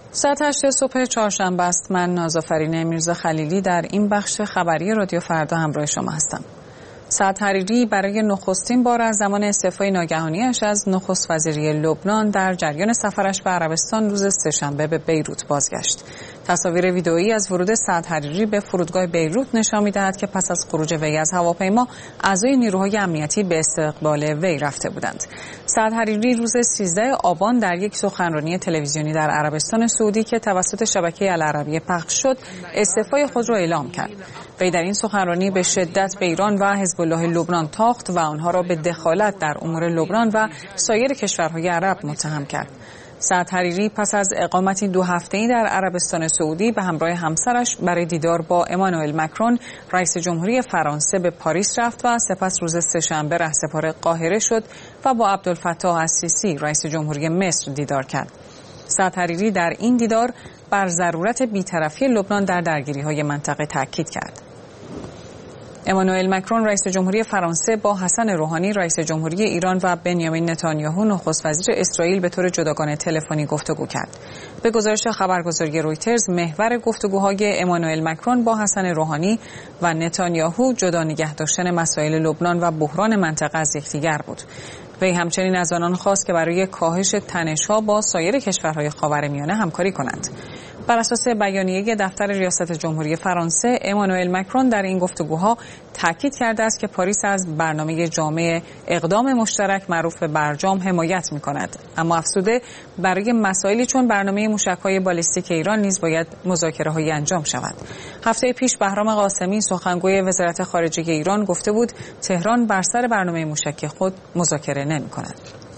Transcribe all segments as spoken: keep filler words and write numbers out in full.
ساعت هشت صبح چهارشنبه است. من نازآفرین میرزا خلیلی در این بخش خبری رادیو فردا همراه شما هستم. سعد حریری برای نخستین بار از زمان استعفای ناگهانیش از نخست وزیری لبنان در جریان سفرش به عربستان روز سه‌شنبه به بیروت بازگشت. تصاویر ویدئویی از ورود سعد حریری به فرودگاه بیروت نشان می‌دهد که پس از خروج وی از هواپیما اعضای نیروهای امنیتی به استقبال وی رفته بودند. سعد حریری روز سیزده آبان در یک سخنرانی تلویزیونی در عربستان سعودی که توسط شبکه العربیه پخش شد، استعفای خود را اعلام کرد. وی در این سخنرانی به شدت به ایران و حزب الله لبنان تاخت و آنها را به دخالت در امور لبنان و سایر کشورهای عرب متهم کرد. سعد حریری پس از اقامتی دو هفته‌ای در عربستان سعودی به همراه همسرش برای دیدار با امانوئل مکرون رئیس جمهوری فرانسه به پاریس رفت و سپس روز سه‌شنبه رهسپار قاهره شد و با عبدالفتاح السیسی رئیس جمهوری مصر دیدار کرد. سعد حریری در این دیدار بر ضرورت بی‌طرفی لبنان در درگیری‌های منطقه تاکید کرد. امانوئل مکرون رئیس جمهوری فرانسه با حسن روحانی رئیس جمهوری ایران و بنیامین نتانیاهو نخست وزیر اسرائیل به طور جداگانه تلفنی گفتگو کرد. به گزارش خبرگزاری رویترز، محور گفتگوهای امانوئل مکرون با حسن روحانی و نتانیاهو جدا نگه داشتن مسائل لبنان و بحران منطقه از یکدیگر بود. وی همچنین از آنان خواست که برای کاهش تنش‌ها با سایر کشورهای خاورمیانه همکاری کنند. بر اساس بیانیه دفتر ریاست جمهوری فرانسه، امانوئل مکرون در این گفتگوها تاکید کرده است که پاریس از برنامه جامع اقدام مشترک معروف به برجام حمایت می‌کند، اما افزوده برای مسائلی چون برنامه موشک‌های بالستیک ایران نیز باید مذاکره‌هایی انجام شود. هفته پیش بهرام قاسمی سخنگوی وزارت خارجه ایران گفته بود تهران بر سر برنامه موشکی خود مذاکره نمی‌کند.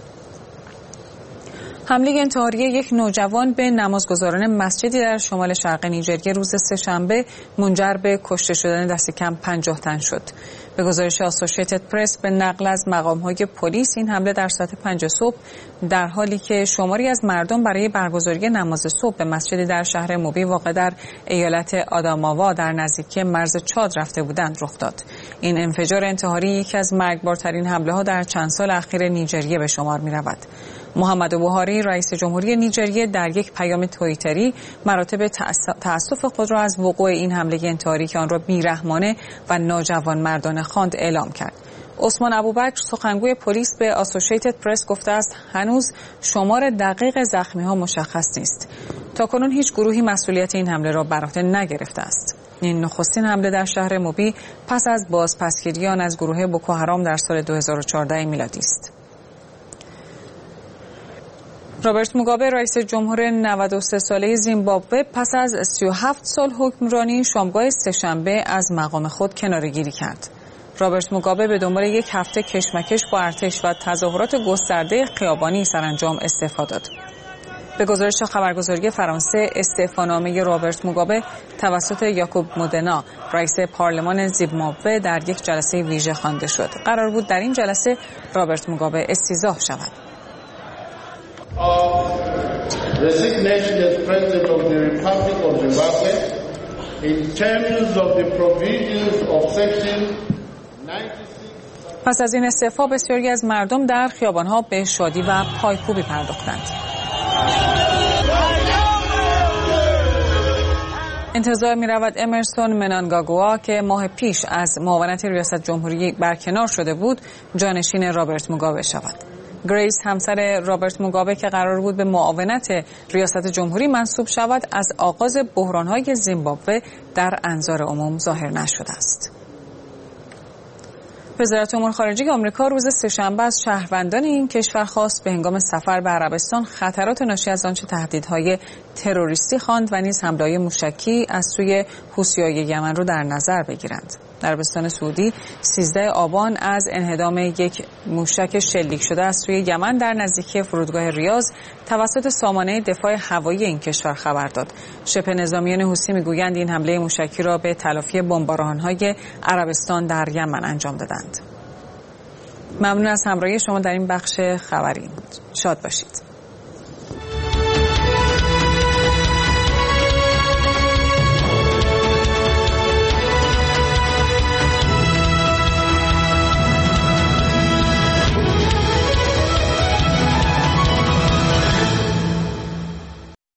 حمله انتحاری یک نوجوان به نمازگزاران مسجدی در شمال شرق نیجریه روز سه‌شنبه منجر به کشته شدن دست کم پنجاه تن شد. به گزارش آسوشیتد پرس به نقل از مقام‌های پلیس، این حمله در ساعت پنج صبح در حالی که شماری از مردم برای برگزاری نماز صبح به مسجدی در شهر موبی واقع در ایالت آداماوا در نزدیکی مرز چاد رفته بودند رخ داد. این انفجار انتحاری یکی از مرگبارترین حمله‌ها در چند سال اخیر نیجریه به شمار می‌رود. محمد بوهاری رئیس جمهوری نیجریه در یک پیام توییتری مراتب تأسف خود را از وقوع این حمله انتحاری که آن را بیرحمانه و ناجوانمردانه خواند اعلام کرد. عثمان ابوبکر سخنگوی پلیس به آسوشیتد پرس گفته است هنوز شمار دقیق زخمی‌ها مشخص نیست. تاکنون هیچ گروهی مسئولیت این حمله را بر عهده نگرفته است. این نخستین حمله در شهر موبی پس از بازپسگیری آن از گروه بوکو حرام در سال دو هزار و چهارده میلادی است. رابرت موگابه رئیس جمهور نود و سه ساله زیمبابوه پس از سی و هفت سال حکمرانی شامگاه سه‌شنبه از مقام خود کناره‌گیری کرد. رابرت موگابه به دنبال یک هفته کشمکش با ارتش و تظاهرات گسترده خیابانی سرانجام استعفا داد. به گزارش خبرگزاری فرانسه، استعفانامه رابرت موگابه توسط یاکوب مودنا رئیس پارلمان زیمبابوه در یک جلسه ویژه خوانده شد. قرار بود در این جلسه رابرت موگابه استیضاح شود. Of resignation as President of the Republic of Zimbabwe in terms of the provisions of Section ninety-six. پس از این استعفا بسیاری از مردم در خیابان‌ها به شادی و پایکوبی پرداختند. انتظار می‌رود امرسون منانگاگوا که ماه پیش از معاونت ریاست جمهوری برکنار شده بود، جانشین رابرت موگابه شود. گریس همسر رابرت موگابه که قرار بود به معاونت ریاست جمهوری منصوب شود، از آغاز بحران‌های زیمبابوه در انظار عموم ظاهر نشده است. وزارت امور خارجه آمریکا روز سه‌شنبه از شهروندان این کشور خواست به هنگام سفر به عربستان خطرات ناشی از آنچه تهدیدهای تروریستی خواند و نیز حمله‌های موشکی از سوی حوثی‌های یمن را در نظر بگیرند. عربستان سعودی سیزده آبان از انهدام یک موشک شلیک شده از سوی یمن در نزدیکی فرودگاه ریاض توسط سامانه دفاع هوایی این کشور خبر داد. شبه نظامیان حوثی میگویند این حمله موشکی را به تلافی بمباران‌های عربستان در یمن انجام دادند. ممنون از همراهی شما در این بخش خبری. شاد باشید.